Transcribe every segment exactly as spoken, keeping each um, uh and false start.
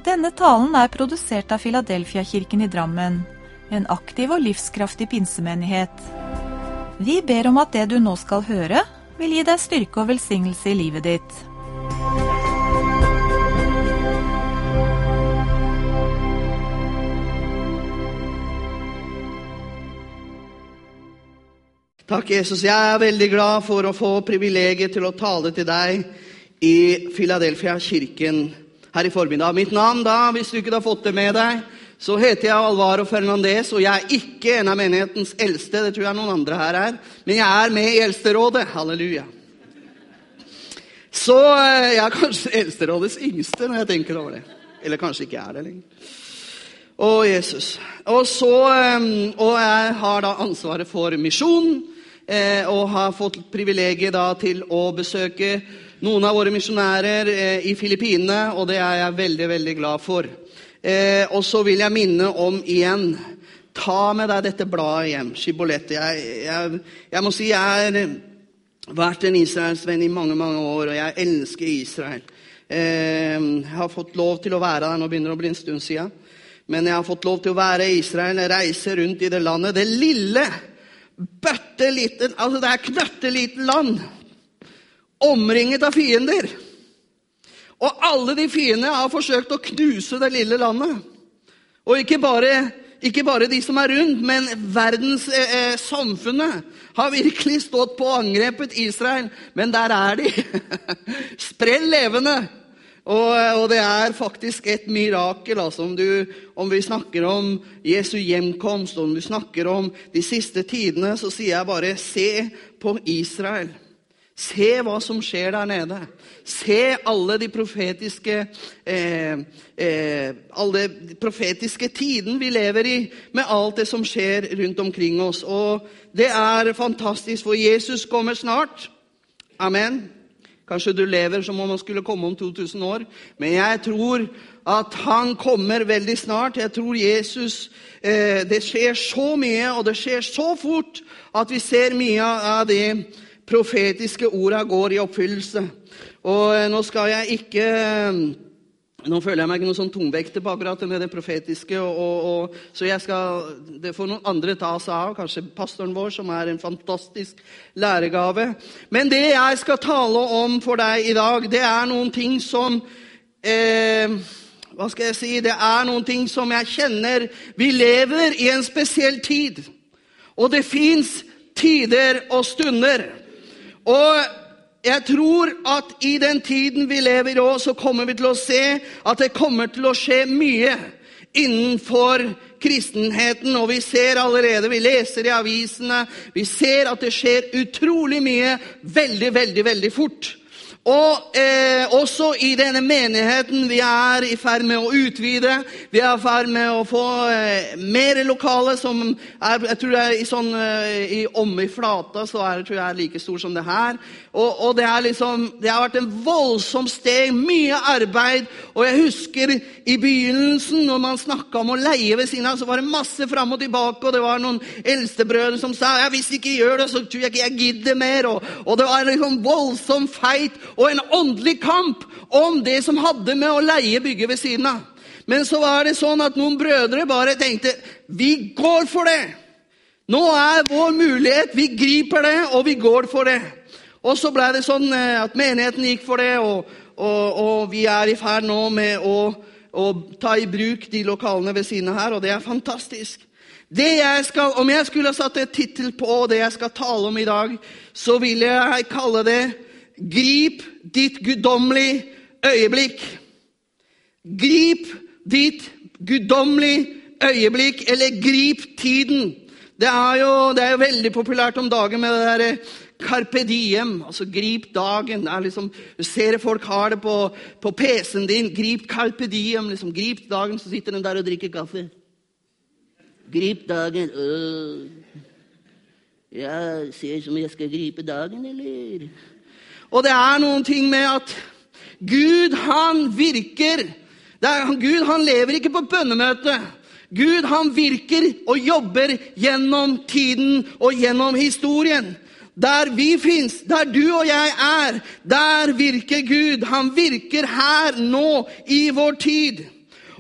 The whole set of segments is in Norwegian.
Denne talen er produsert av Philadelphia-kirken i Drammen, en aktiv og livskraftig pinsemenighet. Vi ber om at det du nå skal høre, vil gi deg styrke og velsignelse i livet ditt. Takk, Jesus. Jeg er veldig glad for å få privilegiet til å tale til deg i Philadelphia-kirken her i formiddag. Mitt navn da, hvis du ikke har fått det med deg, så heter jeg Alvaro Fernandez, og jeg er ikke en av menighetens eldste, det tror jeg noen andre her er, men jeg er med i eldsterådet, halleluja. Så jeg er kanskje eldsterådets yngste når jeg tenker over det, eller kanskje ikke er det lenger. Å, Jesus. Og så, og jeg har da ansvaret for misjon, og har fått privilegiet da til å besøke noen av våre misjonærer i Filippinene, og det er jeg veldig, veldig glad for. Eh, og så vil jeg minne om igjen, ta med deg dette bladet hjem, Shibboleth. Jeg, jeg, jeg må si, jeg har vært en Israelsvenn i mange, mange år, og jeg elsker Israel. Eh, jeg har fått lov til å være der, nå begynner det å bli en stund siden, men jeg har fått lov til å være i Israel, reise rundt i det landet, det lille, bøttelite, altså det er knøttelite land, omringet av fiender. Og alle de fiendene har forsøkt å knuse det lille landet. Og ikke bare, ikke bare de som er rundt, men verdens eh, samfunnet har virkelig stått på angrepet Israel. Men der er de. Sprell levende. Og, og det er faktisk et mirakel, altså, om, du, om vi snakker om Jesu hjemkomst, om vi snakker om de siste tidene, så sier jeg bare, se på Israel. Se hva som skjer der nede. Se alle de profetiske, eh, eh, alle de profetiske tiden vi lever i, med alt det som skjer rundt omkring oss. Og det er fantastisk, for Jesus kommer snart. Amen. Kanskje du lever som om han skulle komme om to tusen år, men jeg tror at han kommer veldig snart. Jeg tror Jesus, eh, det skjer så mye, og det skjer så fort, at vi ser mye av det profetiske ordet går i oppfyllelse. Og nå skal jeg ikke, nå føler jeg meg ikke noe sånn tungvekter på akkurat med det profetiske, og, og, og, så jeg skal, det får noen andre ta seg av, kanskje pastoren vår, som er en fantastisk læregave. Men det jeg skal tale om for deg i dag, det er noen ting som, eh, hva skal jeg si, det er noen ting som jeg kjenner, vi lever i en spesiell tid, og det finnes tider og stunder. Og jeg tror at i den tiden vi lever i nå, så kommer vi til å se at det kommer til å skje mye innenfor kristenheten. Og vi ser allerede, vi leser i avisene, vi ser at det skjer utrolig mye, veldig, veldig, veldig fort. Og eh, også i denne menigheten, vi er i ferd med å utvide, vi er i ferd med å få eh, mer lokale som er, jeg tror det er i sånn, eh, i om i flata, så er det, tror jeg, er like stor som det her. Og, og det er liksom, det har vært en voldsom steg, mye arbeid, og jeg husker i begynnelsen, når man snakket om å leie ved siden av, så var det masse frem og tilbake, og det var noen eldstebrødre som sa, ja, hvis ikke jeg gjør det, så tror jeg ikke jeg gidder mer, og, og det var liksom voldsom feit, og en åndelig kamp om det som hadde med å leie bygget ved siden av. Men så var det sånn at noen brødre bare tenkte, vi går for det. Nå er vår mulighet, vi griper det, og vi går for det. Og så ble det sånn at menigheten gikk for det, og, og, og vi er i ferd nå med å, å ta i bruk de lokalene ved siden av her, og det er fantastisk. Det jeg skal, om jeg skulle ha satt et titel på det jeg skal tale om i dag, så vil jeg kalle det Grip ditt guddommelige øyeblikk. Grip ditt guddommelige øyeblikk, eller grip tiden. Det er jo, det er jo veldig populært om dagen med det der carpe diem, altså grip dagen. Det er liksom, du ser folk har det på, på P C-en din, grip carpe diem, liksom grip dagen, så sitter de der og drikker kaffe. Grip dagen, øh. Ja, ser som jeg skal gripe dagen, eller... Og det er noen ting med at Gud, han virker. Det er, Gud, han lever ikke på bønnemøte. Gud, han virker og jobber gjennom tiden og gjennom historien. Der vi finnes, der du og jeg er, der virker Gud. Han virker her nå i vår tid.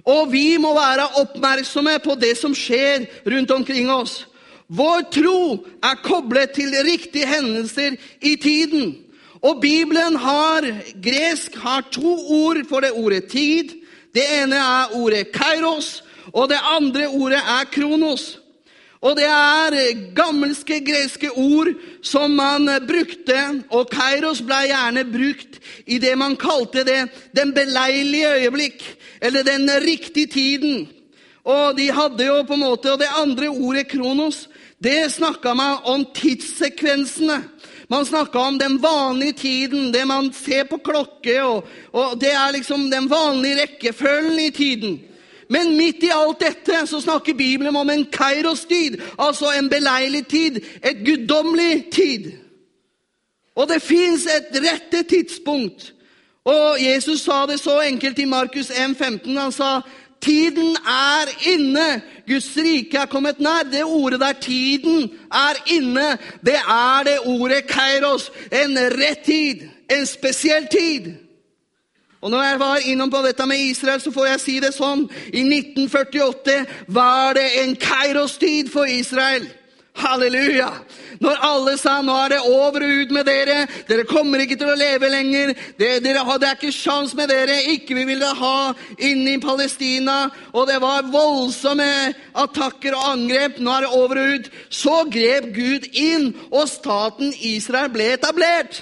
Og vi må være oppmerksomme på det som skjer rundt omkring oss. Vår tro er koblet til riktige hendelser i tiden. Og Bibelen har, gresk har to ord for det ordet tid. Det ene er ordet kairos, og det andre ordet er kronos. Og det er gammelske greske ord som man brukte, og kairos ble gjerne brukt i det man kalte det den beleilige øyeblikk, eller den riktige tiden. Og de hadde jo på en måte, og det andre ordet kronos, det snakket man om tidssekvensene. Man snakket om den vanlige tiden, det man ser på klokke, og, og det er liksom den vanlige rekkefølgen i tiden. Men midt i alt dette så snakker Bibelen om en kairos-tid, altså en beleilig tid, et guddommelig tid. Og det finnes et rette tidspunkt. Og Jesus sa det så enkelt i Markus en femten, han sa, tiden er inne, Guds rike er kommet nær. Det ordet der, tiden er inne, det er det ordet kairos, en rett tid, en spesiell tid. Og når jeg var innom på dette med Israel, så får jeg si det sånn. I nitten førtiåtte var det en kairos-tid for Israel. Halleluja! Når alle sa, nå er det over og ut med dere. Dere kommer ikke til å leve lenger. Det, dere, det er ikke sjans med dere. Ikke vi vil ha inne i Palestina. Og det var voldsomme attakker og angrep. Nå er det over og ut. Så grep Gud inn, og staten Israel ble etablert.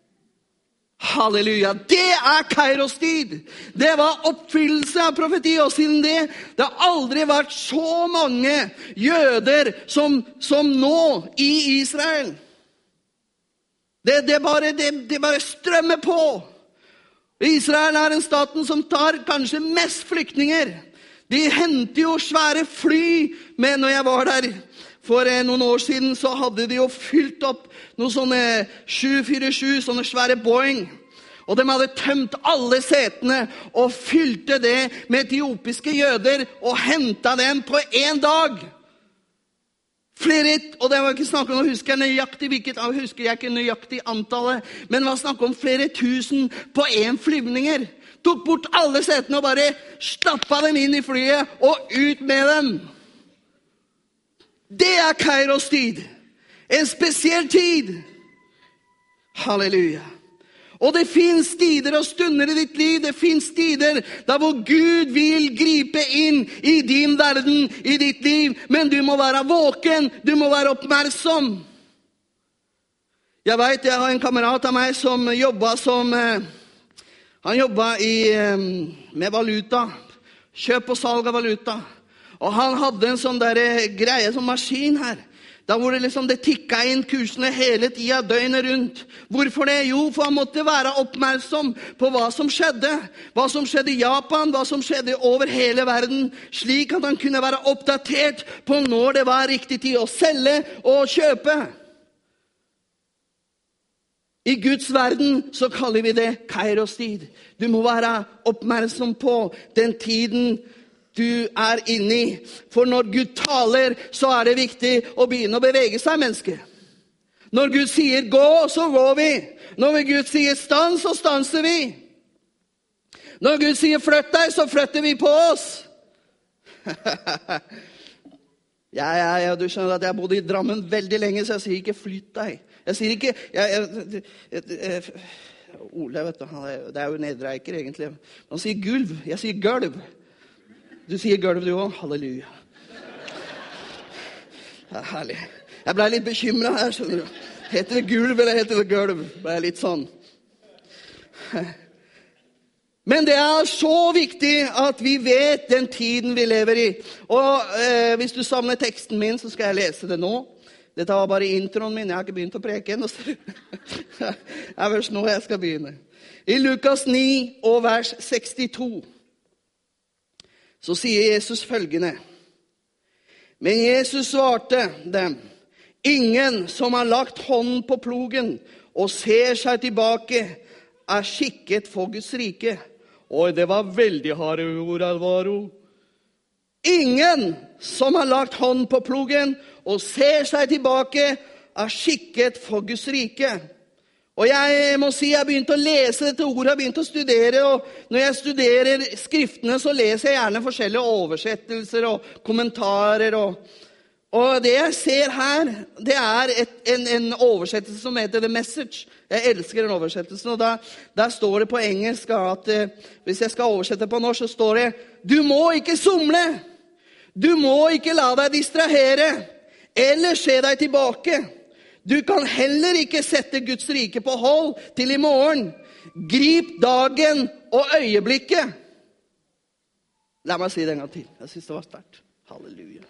Halleluja, det er kairos-tid. Det var oppfyllelse av profeti, og siden det, det har aldri vært så mange jøder som, som nå i Israel. Det, det, bare, det, det bare strømmer på. Israel er en staten som tar kanskje mest flyktninger. De henter jo svære fly, men når jeg var der for noen år siden, så hadde de jo fylt opp noen sånne sju fire sju, sånne svære Boeing. Og de hadde tømt alle setene og fylte det med etiopiske jøder og hentet dem på en dag. Flere, og det var ikke snakk om, nå husker jeg nøyaktig, hvilket, husker jeg ikke nøyaktig antallet, men det var snakk om flere tusen på en flyvninger. Tok bort alle setene og bare stappet dem inn i flyet og ut med dem. Det er kairos-tid. En spesiell tid. Halleluja. Og det finnes tider og stunder i ditt liv. Det finnes tider der hvor Gud vil gripe inn i din verden, i ditt liv. Men du må være våken. Du må være oppmerksom. Jeg vet, jeg har en kamerat av meg som jobbet som... Han jobbet i, med valuta. Kjøp og salg av valuta. Og han hadde en sånn der greie, sånn maskin her. Da hvor det liksom det tikket inn kursene hele tiden, døgnet rundt. Hvorfor det? Jo, for han måtte være oppmerksom på hva som skjedde. Hva som skjedde i Japan, hva som skjedde over hele verden. Slik at han kunne være oppdatert på når det var riktig tid å selge og kjøpe. I Guds verden så kaller vi det kairos-tid. Du må være oppmerksom på den tiden du er inne i. For når Gud taler, så er det viktig å begynne å bevege seg, mennesker. Når Gud sier gå, så går vi. Når Gud sier stans, så stanser vi. Når Gud sier flytt deg, så flytter vi på oss. ja, ja, ja, du skjønner at jeg bodde i Drammen veldig lenge, så jeg sier ikke flytt deg. Jeg sier ikke... Jeg, jeg, jeg, jeg, Ole, vet du, det er jo nedreiker egentlig. Han sier gulv, jeg sier gulv. Du sier gulv du også. Halleluja. Det er herlig. Jeg ble litt bekymret her, skjønner du. Heter det gulv eller heter det gulv? Ble litt sånn. Men det er så viktig at vi vet den tiden vi lever i. Og eh, hvis du savner teksten min, så skal jeg lese det nå. Dette var bare introen min. Jeg har ikke begynt å preke ennå. Det er først nå jeg skal begynne. I Lukas ni og vers sekstito. Så sier Jesus følgende. Men Jesus svarte dem, ingen som har lagt hånden på plogen og ser seg tilbake, er skikket for Guds rike. Oi, det var veldig harde ord, Alvaro. Ingen som har lagt hånden på plogen og ser seg tilbake, er skikket for Guds rike. Og jeg må si, jeg begynte å lese dette ordet, jeg begynte å studere, og når jeg studerer skriftene, så leser jeg gjerne forskjellige oversettelser og kommentarer. Og, og det jeg ser her, det er et, en, en oversettelse som heter The Message. Jeg elsker den oversettelsen, og der, der står det på engelsk at hvis jeg skal oversette på norsk, så står det, du må ikke somle, du må ikke la deg distrahere, eller se deg tilbake. Du kan heller ikke sette Guds rike på hold til i morgen. Grip dagen og øyeblikket. La meg si det en gang til. Jeg synes det var sterkt. Halleluja.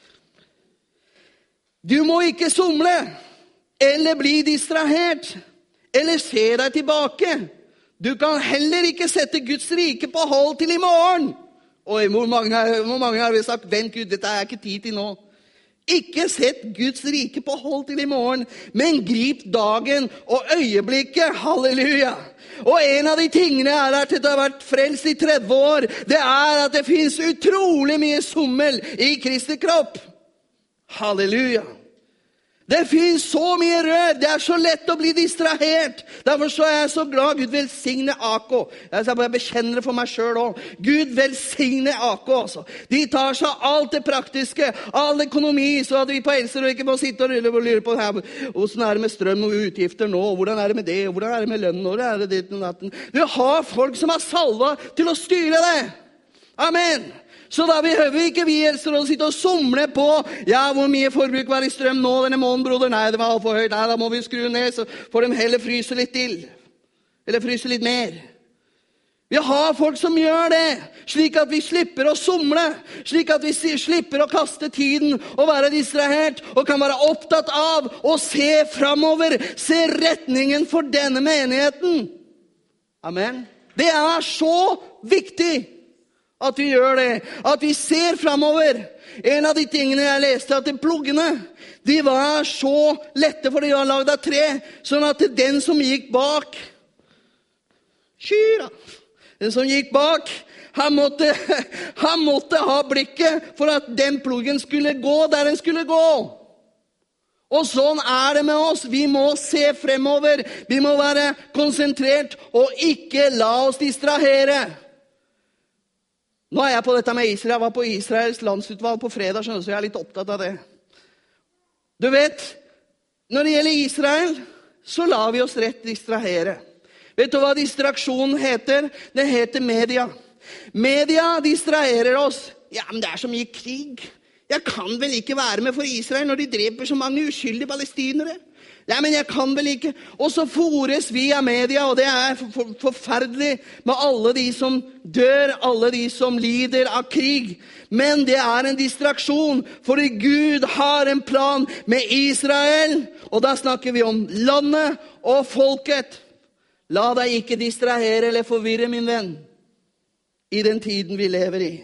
Du må ikke somle, eller bli distrahert, eller se deg tilbake. Du kan heller ikke sette Guds rike på hold til i morgen. Og hvor mange, hvor mange har vi sagt, vent Gud, dette er ikke tid til nå. Ikke sett Guds rike på hold til i morgen, men grip dagen og øyeblikket. Halleluja. Og en av de tingene er at det har vært frelst i tretti år, det er at det finnes utrolig mye sommel i Kristi kropp. Halleluja. Det finnes så mye rør, det er så lett å bli distrahert. Derfor så er jeg så glad Gud velsigne A K. Jeg skal bare bekjenne det for meg selv også. Gud velsigne A K også. De tar seg alt det praktiske, all økonomi, så at vi på Elser ikke må sitte og rulle og lure på her. Hvordan er det med strøm og utgifter nå? Hvordan er det med det? Hvordan er det med lønnen? Hvordan er det ditt og datten? Du har folk som har salva til å styre det. Amen. Så da behøver ikke vi Elser å sitte og somle på, ja, hvor mye forbruk var i strøm nå denne måneden, broder? Nei, det var alt for høyt. Nei, da må vi skru ned, så får de heller fryse litt til. Eller fryse litt mer. Vi har folk som gjør det, slik at vi slipper å somle, slik at vi slipper å kaste tiden og være distrahert, og kan være opptatt av å se fremover, se retningen for denne menigheten. Amen. Det er så viktig at vi gjør det, at vi ser fremover. En av de tingene jeg leste, at de pluggene, de var så lette, for de var laget av tre, sånn at den som gikk bak, skyra, den som gikk bak, han måtte, han måtte ha blikket for at den pluggen skulle gå der den skulle gå. Og sånn er det med oss. Vi må se fremover, vi må være konsentrert, og ikke la oss distrahere. Nå er jeg på dette med Israel. Jeg var på Israels landsutvalg på fredag, så jeg er litt opptatt av det. Du vet, når det gjelder Israel, så lar vi oss rett distrahere. Vet du hva distraksjon heter? Det heter media. Media distraherer oss. Ja, men det er så mye krig. Jeg kan vel ikke være med for Israel når de dreper så mange uskyldige palestinere? Ja, men jeg kan vel ikke. Og så fores vi av media, og det er for, forferdelig med alle de som dør, alle de som lider av krig. Men det er en distraksjon, fordi Gud har en plan med Israel, og da snakker vi om landet og folket. La deg ikke distrahere eller forvirre, min venn, i den tiden vi lever i.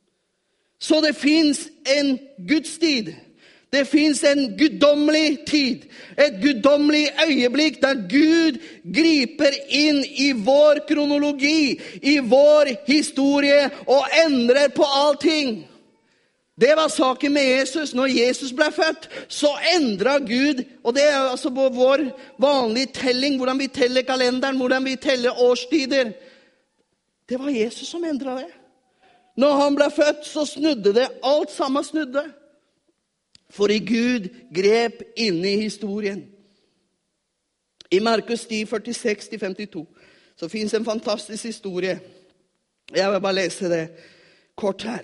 Så det finnes en Gudstid. Det finnes en guddommelig tid, et guddommelig øyeblikk der Gud griper inn i vår kronologi, i vår historie og endrer på allting. Det var saken med Jesus. Når Jesus ble født, så endret Gud, og det er altså på vår vanlige telling, hvordan vi teller kalenderen, hvordan vi teller årstider. Det var Jesus som endret det. Når han ble født, så snudde det, alt sammen snudde. For i Gud grep inne i historien. I Markus ti, førtiseks til femtito, så finnes en fantastisk historie. Jeg vil bare lese det kort her.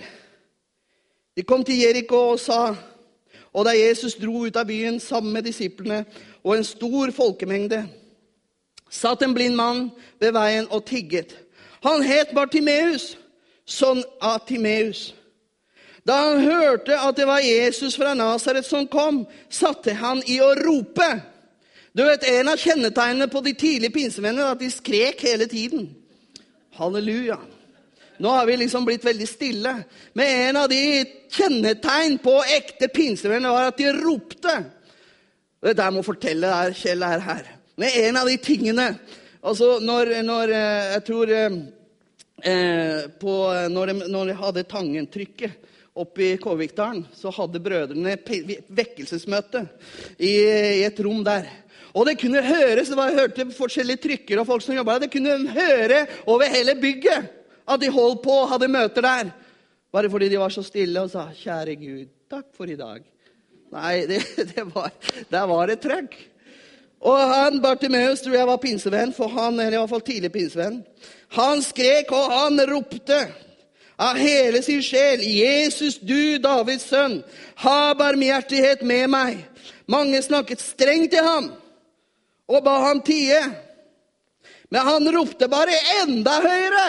De kom til Jericho og sa, og da Jesus dro ut av byen sammen med disiplene og en stor folkemengde, satt en blind mann ved veien og tigget. Han het Bartimeus, sønn av Timeus. Da han hørte at det var Jesus fra Nazaret som kom, satte han i å rope. Du vet, en av kjennetegnene på de tidlige pinsemennene er at de skrek hele tiden. Halleluja. Nå har vi liksom blitt veldig stille. Men en av de kjennetegn på ekte pinsemenn var at de ropte. Det må fortelle der, Kjell er her. Men en av de tingene, altså når, når jeg tror, eh, på, når, de, når de hadde tangentrykket, oppe i Kårvikdalen, så hadde brødrene vekkelsesmøte i, i et rom der. Og det kunne høres, det var, jeg hørte forskjellige trykker og folk som jobbet der, det kunne høre over hele bygget at de holdt på og hadde møter der. Bare fordi de var så stille og sa, kjære Gud, takk for i dag. Nei, det, det var, der var det trøkk. Og han, Bartimeus, tror jeg var pinsevenn, for han, eller i hvert fall tidlig pinsevenn. Han skrek og han ropte av hele sin sjel, Jesus, du, Davids sønn, ha barmhjertighet med meg. Mange snakket strengt til ham og ba ham tie. Men han ropte bare enda høyere.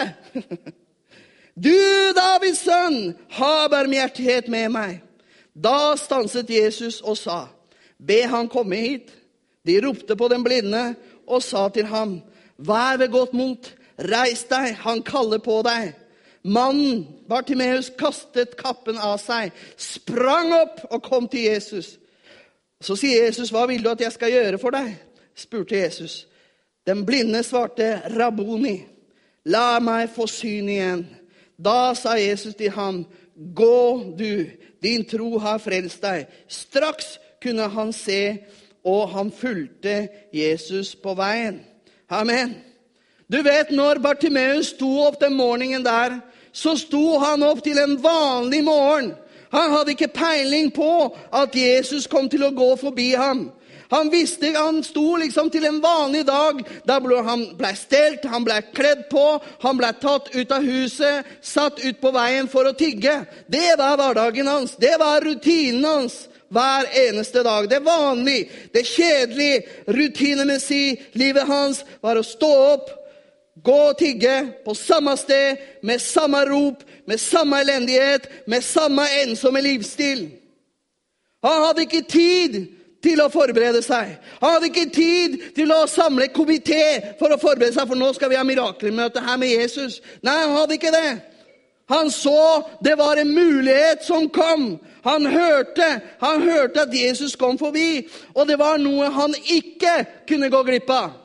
Du, Davids sønn, ha barmhjertighet med meg. Da stanset Jesus og sa, be han komme hit. De ropte på den blinde og sa til ham, vær ved godt mot, reis deg, han kaller på deg. Mannen, Bartimeus, kastet kappen av seg, sprang opp og kom til Jesus. Så sier Jesus, hva vil du at jeg skal gjøre for deg? Spurte Jesus. Den blinde svarte, Rabboni, la meg få syn igjen. Da sa Jesus til ham, gå du, din tro har frelst deg. Straks kunne han se, og han fulgte Jesus på veien. Amen. Du vet, når Bartimeus sto opp den morgenen der, så sto han opp til en vanlig morgen. Han hadde ikke peiling på at Jesus kom til å gå forbi ham. Han visste, han sto liksom til en vanlig dag. Da ble han ble stelt, han ble kledd på, han ble tatt ut av huset, satt ut på veien for å tigge. Det var hverdagen hans, det var rutinen hans. Hver eneste dag. Det vanlige, det kjedelige, rutinemessig livet hans var å stå opp, gå og tigge på samme sted, med samme rop, med samme elendighet, med samme ensomme livsstil. Han hadde ikke tid til å forberede seg. Han hadde ikke tid til å samle komité for å forberede seg, for nå skal vi ha mirakelmøte her med Jesus. Nei, han hadde ikke det. Han så det var en mulighet som kom. Han hørte, han hørte at Jesus kom forbi, og det var noe han ikke kunne gå glipp av.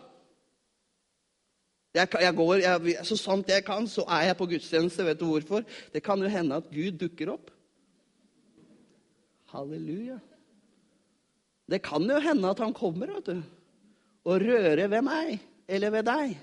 Jeg, jeg går, jeg, så sant jeg kan, så er jeg på gudstjeneste. Vet du hvorfor? Det kan jo hende at Gud dukker opp. Halleluja. Det kan jo hende at han kommer, vet du, og rører ved meg, eller ved deg.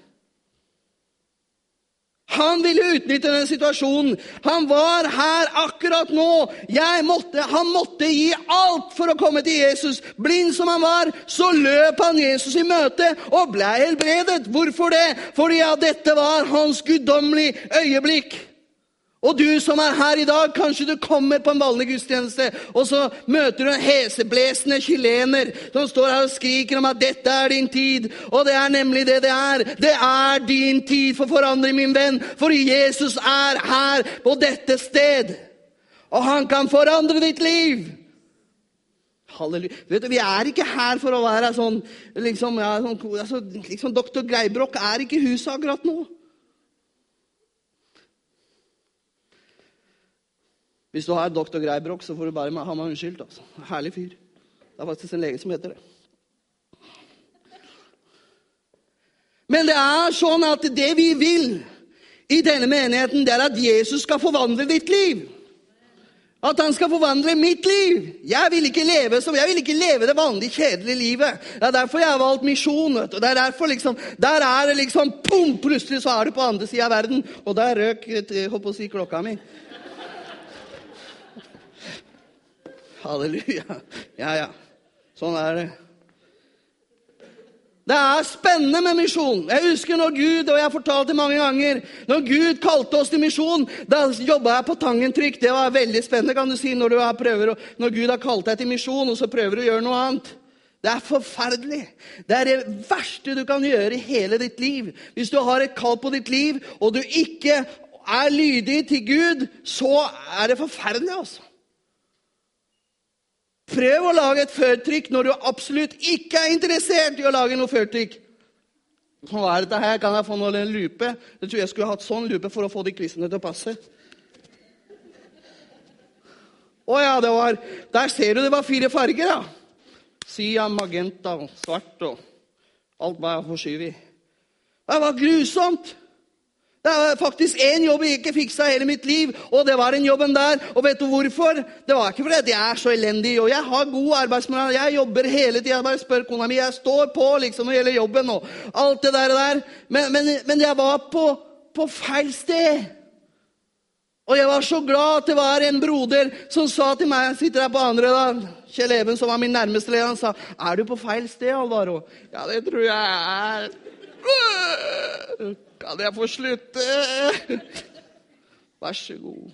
Han ville utnytte den situasjonen. Han var her akkurat nå. Jeg måtte, han måtte gi alt for å komme til Jesus. Blind som han var, så løp han Jesus i møte og ble helbredet. Hvorfor det? Fordi ja, dette var hans guddommelige øyeblikk. Og du som er her i dag, kanskje du kommer på en vanlig gudstjeneste, og så møter du en heseblesende chilener som står her og skriker om at dette er din tid. Og det er nemlig det det er. Det er din tid for forandring, min venn, for Jesus er her på dette sted. Og han kan forandre ditt liv. Halleluja. Vet du, vi er ikke her for å være sånn, liksom, ja, sånn, altså, liksom doktor Greibrokk er ikke i huset akkurat nå. Hvis du har doktor Greibrokk, så får du bare ha meg unnskyldt. Altså. Herlig fyr. Det er faktisk en lege som heter det. Men det er sånn at det vi vil i denne menigheten, det er at Jesus skal forvandle ditt liv. At han skal forvandle mitt liv. Jeg vil ikke leve som, jeg vil ikke leve det vanlige, kjedelige livet. Det er derfor jeg har valgt misjon. Vet du. Det er derfor liksom, der er det liksom, pum, plutselig så er du på andre siden av verden. Og der røk, jeg håper å si, klokka mi. Halleluja. Ja, ja. Sånn er det. Det er spennende med misjon. Jeg husker når Gud, og jeg har fortalt det mange ganger, når Gud kalte oss til misjon, da jobbet jeg på tangentrykk. Det var veldig spennende, kan du si, når, du prøver, når Gud har kalt deg til misjon, og så prøver du å gjøre noe annet. Det er forferdelig. Det er det verste du kan gjøre i hele ditt liv. Hvis du har et kall på ditt liv, og du ikke er lydig til Gud, så er det forferdelig, altså. Prøv å lage et førtrykk når du absolutt ikke er interessert i å lage noe førtrykk. Hva er dette her? Kan jeg få noe lupe? Jeg tror jeg skulle hatt sånn lupe for å få de kvistene til å passe. Åja, det var, der ser du det var fire farger, da. Cyan, magenta, svart og alt var forskyvet. Det var grusomt. Det er faktisk en jobb jeg ikke fiksa hele mitt liv, og det var en jobben der. Og vet du hvorfor? Det var ikke fordi jeg er så elendig, og jeg har god arbeidsmoral. Jeg jobber hele tiden, jeg bare spør kona mi, jeg står på liksom når det gjelder jobben og alt det der. der. Men, men, men jeg var på, på feil sted. Og jeg var så glad at det var en broder som sa til meg, jeg sitter her på andre da, Kjell Even som var min nærmeste leder, han sa, er du på feil sted, Alvaro? Ja, det tror jeg er. Kan jeg få slutte? Vær så god.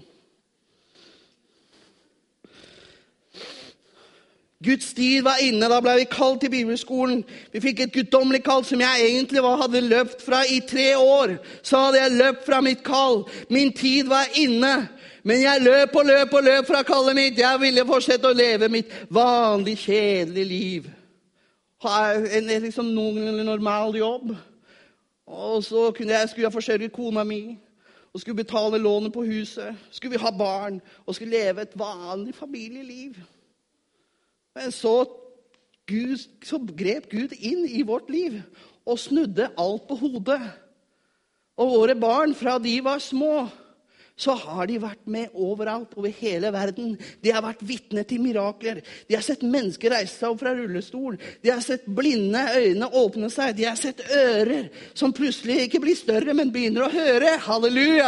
Guds tid var inne, da ble vi kalt til bibelskolen. Vi fikk et guddommelig kall som jeg egentlig var, hadde løpt fra i tre år. Så hadde jeg løpt fra mitt kall. Min tid var inne. Men jeg løp og løp og løp fra kallet mitt. Jeg ville fortsette å leve mitt vanlig, kjedelige liv. Ha en liksom noenlunde normal jobb. Og så kunne jeg, skulle jeg forsørge kona mi, og skulle betale lånet på huset, skulle vi ha barn, og skulle leve et vanlig familieliv. Men så, Gud, så grep Gud inn i vårt liv, og snudde alt på hodet. Og våre barn, fra de var små, så har de vært med overalt, over hele verden. De har vært vitner til mirakler. De har sett mennesker reise seg opp fra rullestol. De har sett blinde øyne åpne seg. De har sett ører som plutselig ikke blir større, men begynner å høre. Halleluja!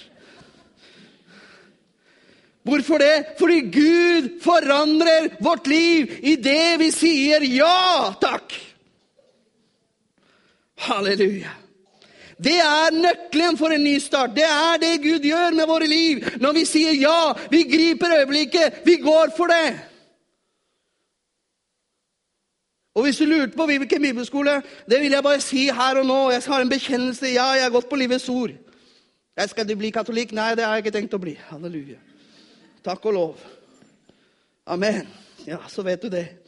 Hvorfor det? Fordi Gud forandrer vårt liv i det vi sier ja, takk. Halleluja! Det er nøkkelen for en ny start. Det er det Gud gjør med våre liv. Når vi sier ja, vi griper øyeblikket, vi går for det. Og hvis du lurte på hvilken bibelskole, det vil jeg bare si her og nå. Jeg har en bekjennelse, ja, jeg har gått på livets ord. Jeg skal bli katolikk? Nei, det har jeg ikke tenkt å bli. Halleluja. Takk og lov. Amen. Ja, så vet du det.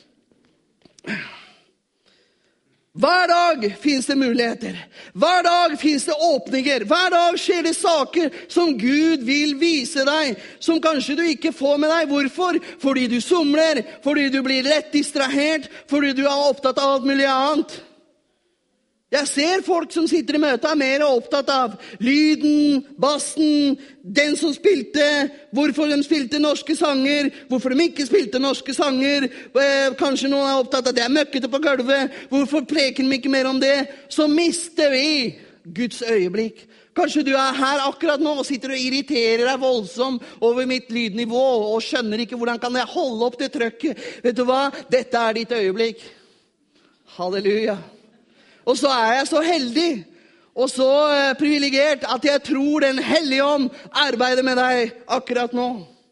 Hver dag finnes det muligheter. Hver dag finnes det åpninger. Hver dag skjer det saker som Gud vil vise deg, som kanskje du ikke får med deg. Hvorfor? Fordi du somler, fordi du blir lett distrahert, fordi du er opptatt av alt mulig annet. Jeg ser folk som sitter i møte er mer opptatt av lyden, bassen, den som spilte, hvorfor de spilte norske sanger, hvorfor de ikke spilte norske sanger. Kanskje noen er opptatt av at det er møkkete på gulvet, hvorfor preker de ikke mer om det? Så mister vi Guds øyeblikk. Kanskje du er her akkurat nå og sitter og irriterer deg voldsomt over mitt lydnivå og skjønner ikke hvordan kan jeg holde opp det trøkket. Vet du hva? Dette er ditt øyeblikk. Halleluja. Og så er jeg så heldig og så privilegert at jeg tror den hellige ånd arbeider med deg akkurat nå.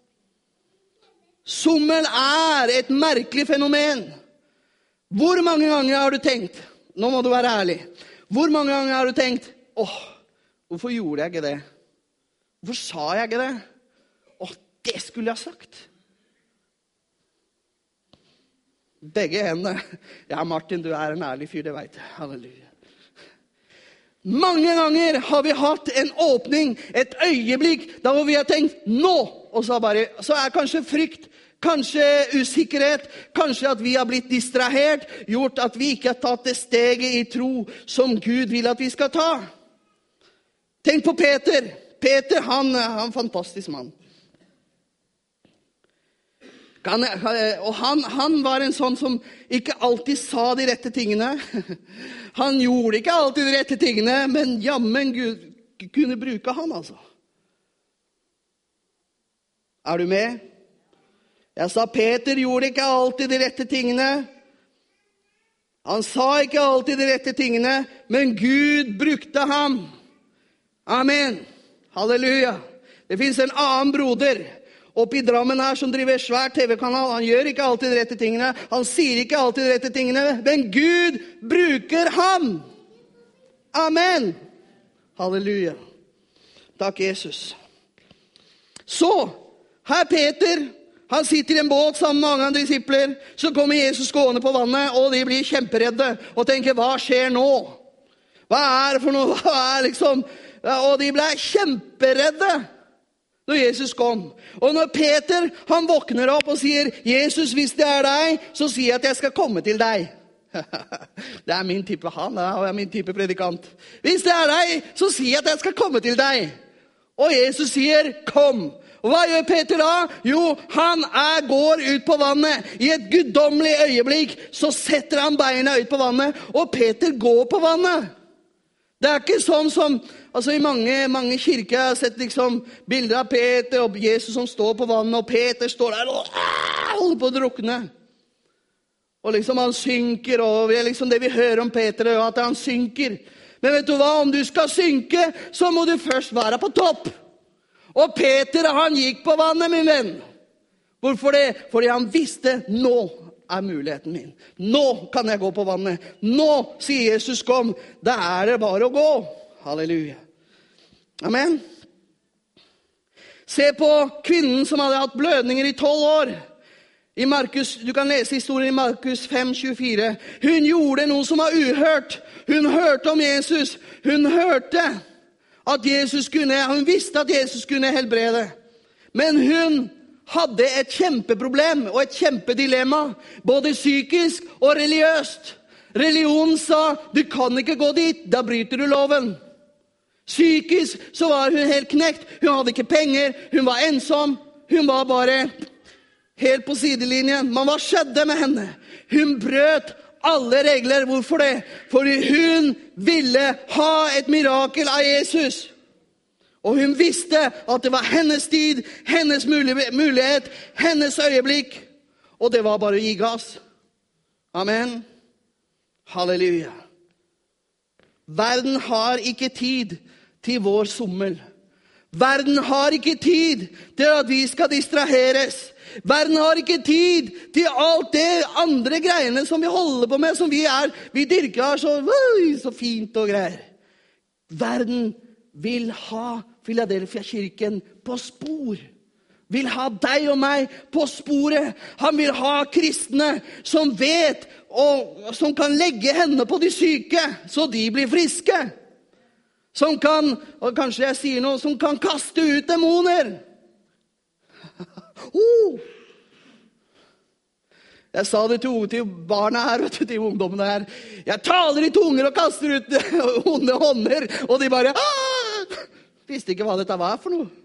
Sommel er et merkelig fenomen. Hvor mange ganger har du tenkt, nå må du være ærlig, hvor mange ganger har du tenkt, åh, hvorfor gjorde jeg ikke det? Hvorfor sa jeg ikke det? Åh, det skulle jeg ha sagt. Begge hendene. Ja, Martin, du er en ærlig fyr, det vet jeg. Halleluja. Mange ganger har vi hatt en åpning, et øyeblikk, da hvor vi har tenkt, nå! Og så, bare, så er kanskje frykt, kanskje usikkerhet, kanskje at vi har blitt distrahert, gjort at vi ikke har tatt det steget i tro som Gud vil at vi skal ta. Tenk på Peter. Peter, han er en fantastisk mann. Og han, han var en sånn som ikke alltid sa de rette tingene. Han gjorde ikke alltid de rette tingene, men jammen Gud kunne bruke han, altså. Er du med? Jeg sa Peter gjorde ikke alltid de rette tingene. Han sa ikke alltid de rette tingene, men Gud brukte ham. Amen. Halleluja. Det finnes en annen broder oppe i Drammen her som driver svær T V-kanal. Han gjør ikke alltid de rette tingene. Han sier ikke alltid de rette tingene. Men Gud bruker ham. Amen. Halleluja. Takk, Jesus. Så, her Peter, han sitter i en båt sammen med mange disipler. Så kommer Jesus gående på vannet, og de blir kjemperedde. Og tenker, hva skjer nå? Hva er det for noe? Hva er liksom? Og de ble kjemperedde når Jesus kom. Og når Peter, han våkner opp og sier, Jesus, hvis det er deg, så sier jeg at jeg skal komme til deg. Det er min type han, det er min type predikant. Hvis det er deg, så sier jeg at jeg skal komme til deg. Og Jesus sier, kom. Og hva gjør Peter da? Jo, han er, går ut på vannet. I et guddommelig øyeblikk så setter han beina ut på vannet, og Peter går på vannet. Det er ikke sånn som, altså i mange, mange kirker har jeg sett liksom bilder av Peter og Jesus som står på vannet, og Peter står der og holder på å drukne. Og liksom han synker, og det er liksom det vi hører om Peter, at han synker. Men vet du hva, om du skal synke, så må du først være på topp. Og Peter, han gikk på vannet, min venn. Hvorfor det? Fordi han visste, nå er muligheten min. Nå kan jeg gå på vannet. Nå, sier Jesus, kom. Da er det bare å gå. Halleluja. Amen. Se på kvinnen som hadde hatt blødninger i tolv år. I Markus, du kan lese historien i Markus fem tjuefire. Hun gjorde noe som var uhørt. Hun hørte om Jesus. Hun hørte at Jesus kunne, hun visste at Jesus kunne helbrede. Men hun hadde et kjempeproblem og et kjempedilemma, både psykisk og religiøst. Religionen sa, du kan ikke gå dit, da bryter du loven. Psykisk så var hun helt knekt, hun hadde ikke penger, hun var ensom, hun var bare helt på sidelinjen. Men hva skjedde med henne? Hun brøt alle regler. Hvorfor det? Fordi hun ville ha et mirakel av Jesus. Og hun visste at det var hennes tid, hennes mulighet, hennes øyeblikk. Og det var bare å gi gass. Amen. Halleluja. Verden har ikke tid til vår sommel. Verden har ikke tid til at vi skal distraheres. Verden har ikke tid til alt det andre greiene som vi holder på med, som vi er, vi dyrker så, så fint og greier. Verden vil ha Philadelphia-kirken på spor. Vil ha deg og meg på sporet. Han vil ha kristne som vet, og som kan legge hendene på de syke, så de blir friske. Som kan, og kanskje jeg sier noe, som kan kaste ut demoner. oh. Jeg sa det til, til barna her, vet du, til ungdommene her. Jeg taler i tunger og kaster ut onde hånder, og de bare, ah! Visste ikke hva dette var for noe.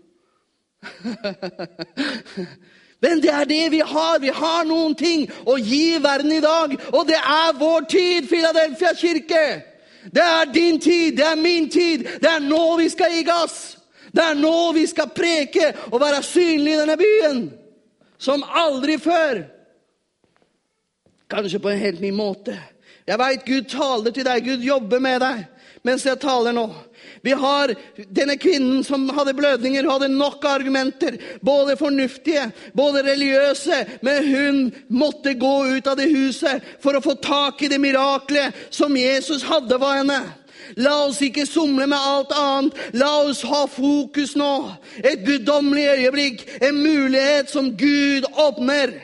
Men det er det vi har. Vi har noen ting å gi verden i dag, og det er vår tid, Philadelphia kirke. Det er din tid, det er min tid. Det er nå vi skal gi gass. Det er nå vi skal preke og være synlige i denne byen. Som aldri før. Kanskje på en helt ny måte. Jeg vet Gud taler til deg, Gud jobber med deg. Mens jeg taler nå. Vi har denne kvinnen som hadde blødninger, hadde nok argumenter, både fornuftige, både religiøse, men hun måtte gå ut av det huset for å få tak i det miraklet som Jesus hadde for henne. La oss ikke somle med alt annet. La oss ha fokus nå. Et guddommelig øyeblikk, en mulighet som Gud åpner.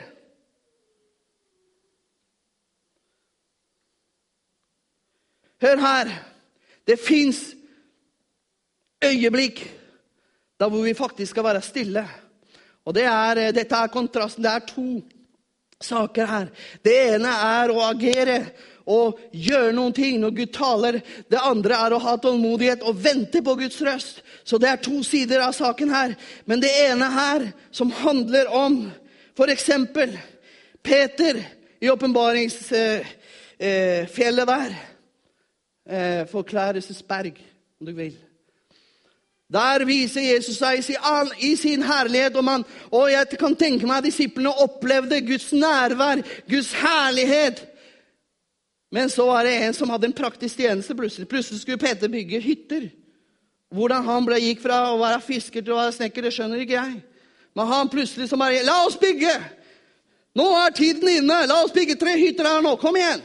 Hør her. Det finns øyeblikk der hvor vi faktisk skal være stille. Og det er, dette er kontrasten. Det er to saker her. Det ene er å agere og gjøre noen ting når Gud taler. Det andre er å ha tålmodighet og vente på Guds røst. Så det er to sider av saken her. Men det ene her som handler om, for eksempel, Peter i åpenbaringsfjellet eh, der. Eh, forklærelsesberg, om du vil. Der viser Jesus seg i sin herlighet, og, man, og jeg kan tenke meg at disiplene opplevde Guds nærvær, Guds herlighet. Men så var det en som hadde en praktisk tjeneste plutselig. Plutselig skulle Peter bygge hytter. Hvordan han ble, gikk fra å være fisker til å være snekker, det skjønner ikke jeg. Men han plutselig som bare, la oss bygge! Nå er tiden inne, la oss bygge tre hytter her nå, kom igjen!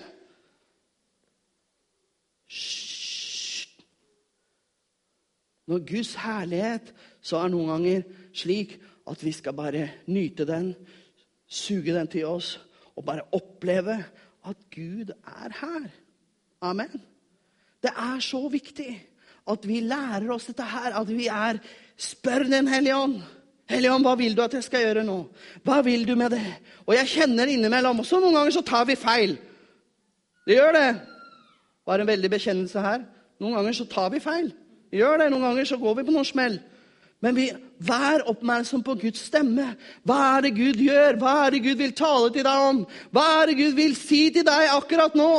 Når Guds herlighet, så er noen ganger slik at vi skal bare nyte den, suge den til oss, og bare oppleve at Gud er her. Amen. Det er så viktig at vi lærer oss dette her, at vi er, spør den Hellige Ånd. Hellige Ånd, hva vil du at jeg skal gjøre nå? Hva vil du med det? Og jeg kjenner innimellom, og så noen ganger så tar vi feil. Det gjør det. Bare en veldig bekjennelse her. Noen ganger så tar vi feil. Vi gjør det. Noen ganger så går vi på noen smell. Men vi, vær oppmerksom på Guds stemme. Hva er det Gud gjør? Hva er det Gud vil tale til deg om? Hva er det Gud vil si til deg akkurat nå?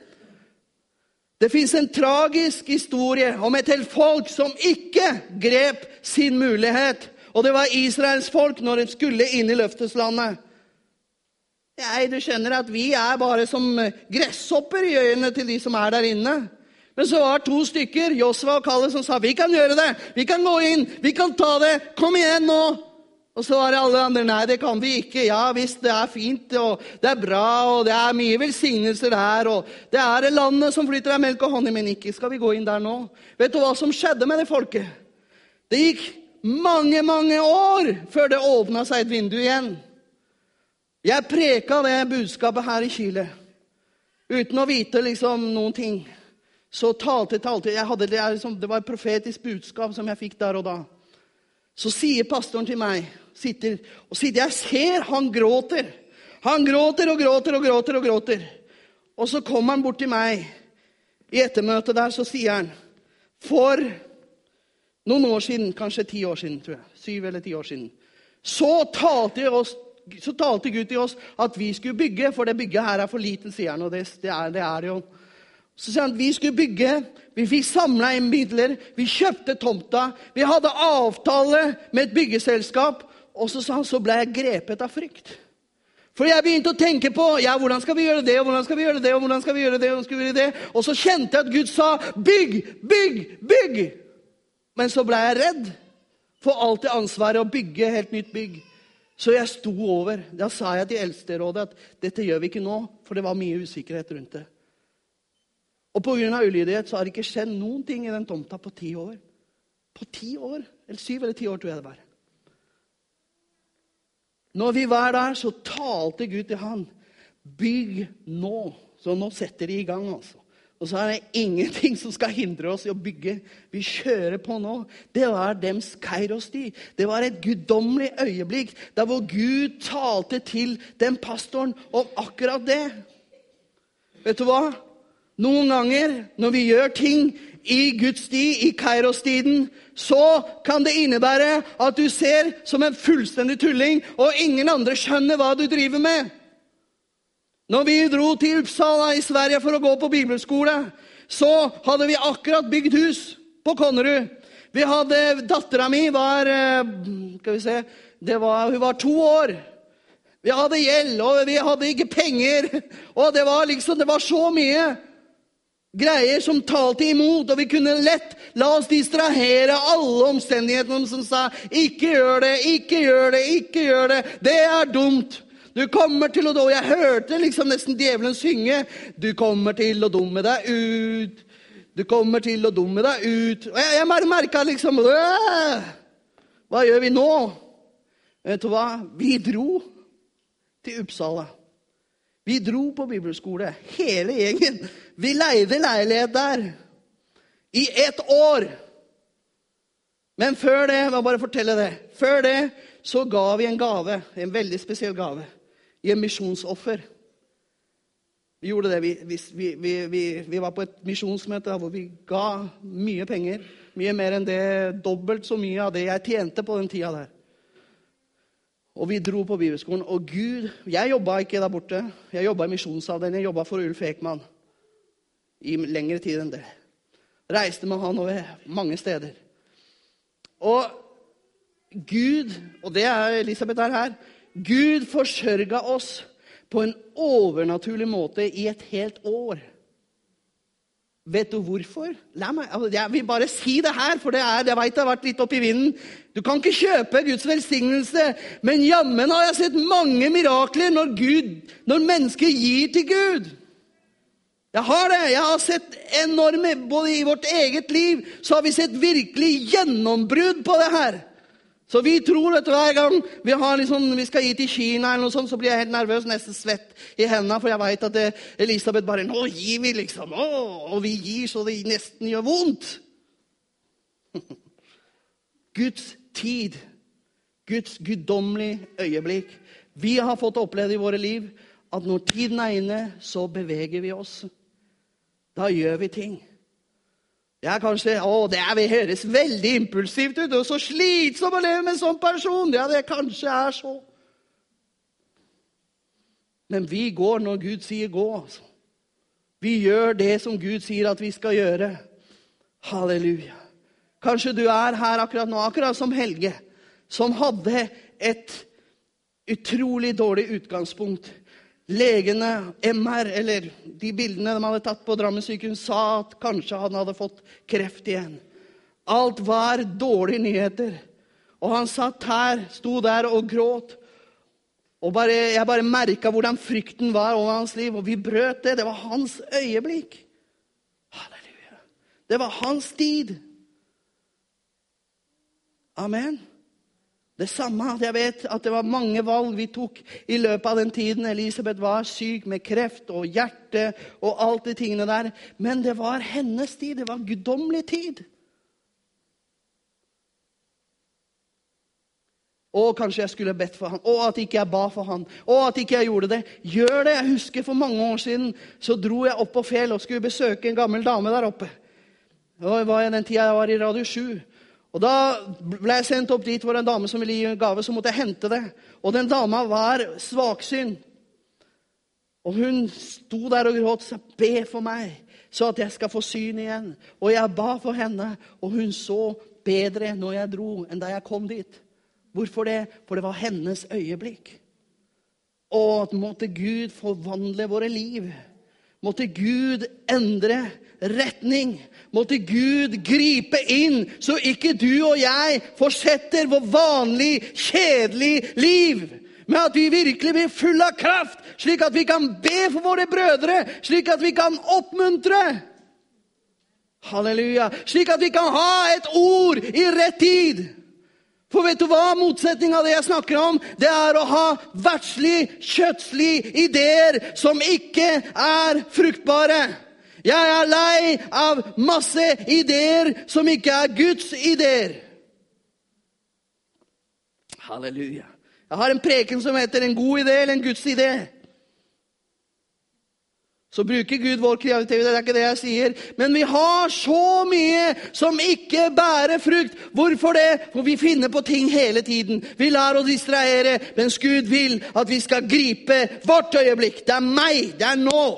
Det finnes en tragisk historie om et helt folk som ikke grep sin mulighet. Og det var Israels folk når de skulle inn i løfteslandet. Nei, du skjønner at vi er bare som gresshopper i øynene til de som er der inne. Men så var to stykker, Josva og Kalle, som sa, vi kan gjøre det, vi kan gå inn, vi kan ta det, kom igjen nå. Og så var det alle andre, nei, det kan vi ikke. Ja, visst, det er fint, og det er bra, og det er mye velsignelser her, og det er det landet som flyter av melk og honning, men ikke skal vi gå inn der nå. Vet du hva som skjedde med det folket? Det gikk mange, mange år før det åpnet seg et vindu igjen. Jeg preket det budskapet her i Chile, uten å vite liksom noen ting. Så talte, talte, jeg hadde, det, liksom, det var et profetisk budskap som jeg fikk der og da. Så sier pastoren til meg, sitter, og sitter, jeg ser han gråter. Han gråter og gråter og gråter og gråter. Og så kommer han bort til meg, i ettermøtet der, så sier han, for noen år siden, kanskje ti år siden, tror jeg, syv eller ti år siden, så talte, oss, så talte Gud til oss at vi skulle bygge, for det bygget her er for liten, sier han, og det, det, er, det er jo. Så sier han, vi skulle bygge, vi fikk samlet inn midler, vi kjøpte tomta, vi hadde avtale med et byggeselskap, og så sa han, så ble jeg grepet av frykt. For jeg begynte å tenke på, ja, hvordan skal vi gjøre det, og hvordan skal vi gjøre det, og hvordan skal vi gjøre det, og hvordan skal vi gjøre det, og så kjente jeg at Gud sa, bygg, bygg, bygg. Men så ble jeg redd for alt det ansvaret å bygge helt nytt bygg. Så jeg sto over. Da sa jeg til eldsterådet at dette gjør vi ikke nå, for det var mye usikkerhet rundt det. Og på grunn av ulydighet så har det ikke skjedd noen ting i den tomta på ti år. På ti år, eller syv eller ti år tror jeg det var. Når vi var der, så talte Gud til han, bygg nå. Så nå setter de i gang altså. Og så er det ingenting som skal hindre oss i å bygge. Vi kjører på nå. Det var dems kairos-tid. Det var et guddommelig øyeblikk, der hvor Gud talte til den pastoren om akkurat det. Vet du hva? Noen ganger, når vi gjør ting i Guds tid, i Kairos-tiden, så kan det innebære at du ser som en fullstendig tulling, og ingen andre skjønner hva du driver med. Når vi dro til Uppsala i Sverige for å gå på bibelskole, så hadde vi akkurat bygd hus på Konnerud. Vi hadde, datteren min var, skal vi se, det var, hun var to år. Vi hadde gjeld, og vi hadde ikke penger, og det var liksom, det var så mye greier som talte imot, og vi kunne lett la oss distrahere alle omstendighetene som sa, ikke gjør det, ikke gjør det, ikke gjør det, det er dumt. Du kommer til å, og jeg hørte liksom nesten djevelen synge, du kommer til å dumme deg ut, du kommer til å dumme deg ut. Og jeg, jeg merket liksom, hva gjør vi nå? Vet du hva? Vi dro til Uppsala. Vi dro på bibelskole, hele gjengen. Vi leide leilighet der i ett år. Men før det, jeg må bare fortelle det, før det så ga vi en gave, en veldig spesiell gave, i en misjonsoffer. Vi gjorde det, vi, vi, vi, vi, vi var på et misjonsmøte hvor vi ga mye penger, mye mer enn det, dobbelt så mye av det jeg tjente på den tida der. Og vi dro på bibelskolen, og Gud, jeg jobbet ikke der borte, jeg jobbet i misjonsavdelingen, jeg jobbet for Ulf Ekman i lengre tid enn det. Reiste med han over mange steder. Og Gud, og det er Elisabeth er her, Gud forsørget oss på en overnaturlig måte i et helt år. Vet du hvorfor? La meg, jeg vil bare si det her, for det er, jeg vet det har vært litt opp i vinden. Du kan ikke kjøpe Guds velsignelse, men jammen har jeg sett mange mirakler når Gud, når mennesker gir til Gud. Jeg har det, jeg har sett enorme, både i vårt eget liv, så har vi sett virkelig gjennombrudd på det her. Så vi tror at hver gang vi, har liksom, vi skal gi til Kina eller noe sånt, så blir jeg helt nervøs, nesten svett i hendene, for jeg vet at det, Elisabeth bare, nå gir vi liksom, å, og vi gir så det nesten gjør vondt. Guds tid, Guds guddommelige øyeblikk. Vi har fått oppleve i våre liv at når tiden er inne, så beveger vi oss. Da gjør vi ting. Det er kanskje, å, det er, det høres veldig impulsivt ut, og så slitsomt å leve med en sånn person. Ja, det kanskje er så. Men vi går når Gud sier gå. Altså. Vi gjør det som Gud sier at vi skal gjøre. Halleluja. Kanskje du er her akkurat nå, akkurat som Helge, som hadde et utrolig dårlig utgangspunkt. Legene, M R, eller de bildene de hadde tatt på Drammen sykehus, sa at kanskje han hadde fått kreft igjen. Alt var dårlige nyheter. Og han satt her, sto der og gråt. Og bare, jeg bare merket hvordan frykten var over hans liv, og vi brøt det. Det var hans øyeblikk. Halleluja. Det var hans tid. Amen. Det samme, at jeg vet at det var mange valg vi tok i løpet av den tiden Elisabeth var syk med kreft og hjerte og alt de tingene der. Men det var hennes tid, det var guddommelig tid. Å, kanskje jeg skulle bedt for han. Å, at ikke jeg ba for han. Å, at ikke jeg gjorde det. Gjør det. Jeg husker for mange år siden så dro jeg opp på fjell og skulle besøke en gammel dame der oppe. Det var den tiden jeg var i Radio sju. Og da ble jeg sendt opp dit hvor en dame som ville gi en gave, så måtte jeg hente det. Og den dama var svaksyn. Og hun sto der og gråt og sa, be for meg, så at jeg skal få syn igjen. Og jeg ba for henne, og hun så bedre når jeg dro enn da jeg kom dit. Hvorfor det? For det var hennes øyeblikk. Og at måtte Gud forvandle våre liv. Måtte Gud endre retning. Måtte Gud gripe inn, så ikke du og jeg fortsetter vår vanlig, kjedelig liv. Men at vi virkelig blir full av kraft, slik at vi kan be for våre brødre, slik at vi kan oppmuntre. Halleluja. Slik at vi kan ha et ord i rett tid. For vet du hva motsetning av det jeg snakker om? Det er å ha verdslig, kjøttslig ideer som ikke er fruktbare. Jeg er lei av masse ideer som ikke er Guds ideer. Halleluja. Jeg har en preken som heter en god idé eller en Guds idé. Så bruker Gud vår kreativitet, det er ikke det jeg sier. Men vi har så mye som ikke bærer frukt. Hvorfor det? For vi finner på ting hele tiden. Vi lar oss distrahere, mens Gud vil at vi skal gripe vårt øyeblikk. Det er meg, det er nå.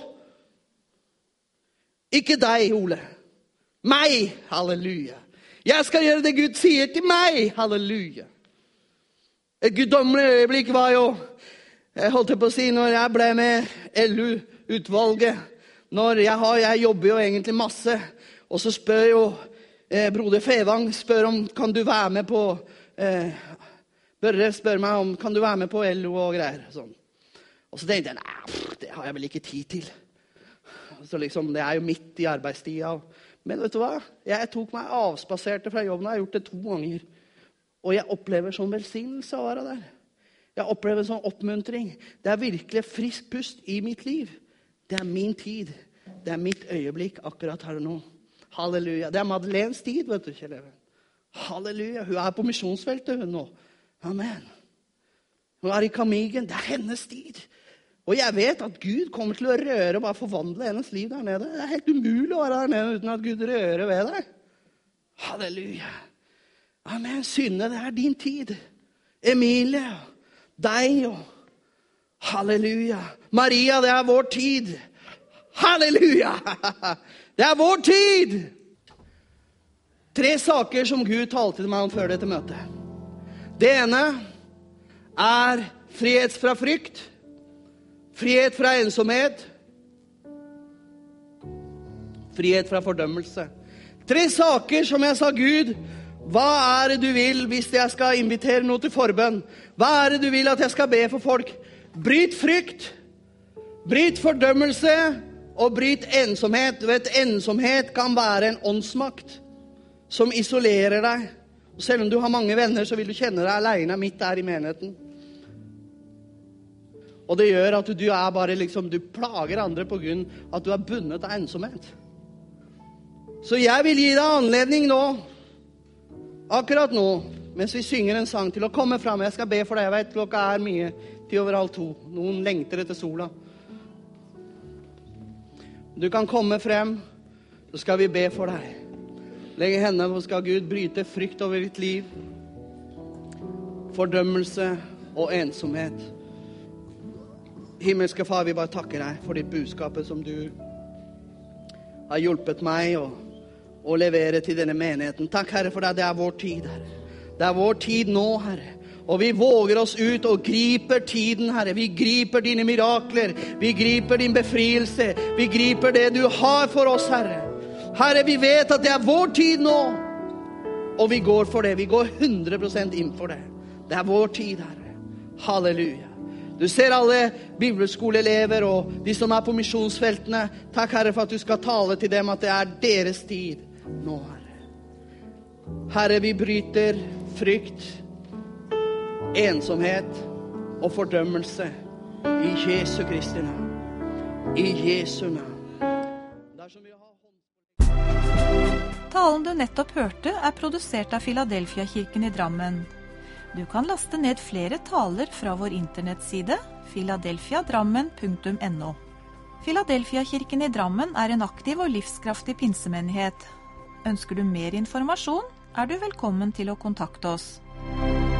Ikke deg, Ole. Meg, halleluja. Jeg skal gjøre det Gud sier til meg, halleluja. Et guddommelig øyeblikk var jo, jeg holdt på å si, når jeg ble med L U-utvalget, når jeg, har, jeg jobber jo egentlig masse, og så spør jo eh, broder Fevang, spør om, kan du være med på, eh, Børre spør meg om, kan du være med på L U og greier, sånn. Og så tenkte jeg, nei, det har jeg vel ikke tid til. Så liksom, det er jo midt i arbeidstida. Men vet du hva? Jeg tok meg avspaserte fra jobben, jeg har gjort det to ganger. Og jeg opplever sånn velsignelse å være der. Jeg opplever sånn oppmuntring. Det er virkelig frisk pust i mitt liv. Det er min tid. Det er mitt øyeblikk akkurat her og nå. Halleluja. Det er Madeleines tid, vet du, Kjell Even. Halleluja. Hun er på misjonsfeltet hun nå. Amen. Hun er i Kamigen. Det er hennes tid. Og jeg vet at Gud kommer til å røre og bare forvandle hennes liv der nede. Det er helt umulig å være der nede uten at Gud rører ved deg. Halleluja. Amen. Synne, det er din tid. Emilie, deg og halleluja. Maria, det er vår tid. Halleluja. Det er vår tid. Tre saker som Gud talte til meg om før dette møtet. Det ene er frihet fra frykt. Frihet fra ensomhet. Frihet fra fordømmelse. Tre saker som jeg sa, Gud, hva er det du vil hvis jeg skal invitere noe til forbønn? Hva er det du vil at jeg skal be for folk? Bryt frykt, bryt fordømmelse og bryt ensomhet. Du vet, ensomhet kan være en åndsmakt som isolerer deg. Og selv om du har mange venner, så vil du kjenne deg alene midt der i menigheten. Og det gjør at du er bare liksom, du plager andre på grunn av at du er bundet av ensomhet. Så jeg vil gi deg anledning nå, akkurat nå, mens vi synger en sang til å komme frem. Jeg skal be for deg, jeg vet klokka er mye til over halv to. Noen lengter etter sola. Du kan komme frem, så skal vi be for deg. Legge hendene på, skal Gud bryte frykt over ditt liv. Fordømmelse og ensomhet. Himmelske Far, vi bare takker deg for ditt budskap som du har hjulpet meg å, å levere til denne menigheten. Takk, Herre, for det er vår tid, Herre. Det er vår tid nå, Herre. Og vi våger oss ut og griper tiden, Herre. Vi griper dine mirakler. Vi griper din befrielse. Vi griper det du har for oss, Herre. Herre, vi vet at det er vår tid nå. Og vi går for det. Vi går hundre prosent inn for det. Det er vår tid, Herre. Halleluja. Du ser alle bibelskoleelever og de som er på misjonsfeltene. Takk, Herre, for at du skal tale til dem at det er deres tid nå, Herre. Herre, vi bryter frykt, ensomhet og fordømmelse i Jesu Kristi navn. I Jesu navn. Talen du nettopp hørte er produsert av Philadelphia-kirken i Drammen. Du kan laste ned flere taler fra vår internettside philadelphia drammen punktum no. Philadelphia-kirken i Drammen er en aktiv og livskraftig pinsemenighet. Ønsker du mer informasjon, er du velkommen til å kontakte oss.